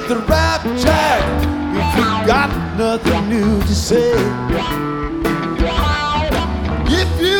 the rap jack if you got nothing new to say.